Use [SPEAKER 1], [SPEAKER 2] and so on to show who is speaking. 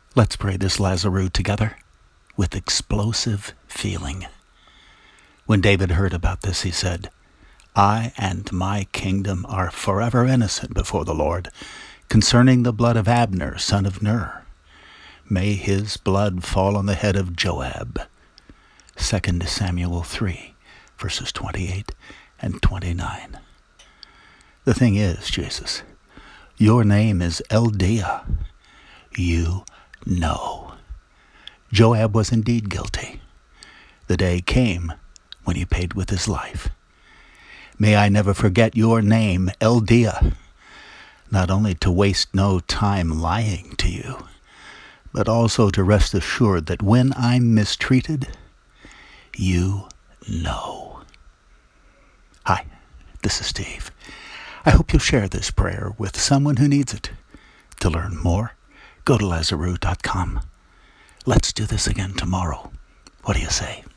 [SPEAKER 1] Let's pray this Lazarus together with explosive feeling. When David heard about this, he said, I and my kingdom are forever innocent before the Lord concerning the blood of Abner, son of Ner. May his blood fall on the head of Joab. 2 Samuel 3, verses 28 and 29. The thing is, Jesus, your name is Eldiah. You know. Joab was indeed guilty. The day came when he paid with his life. May I never forget your name, Eldiah, not only to waste no time lying to you, but also to rest assured that when I'm mistreated, you know. Hi, this is Steve. I hope you'll share this prayer with someone who needs it. To learn more, go to Lazarus.com. Let's do this again tomorrow. What do you say?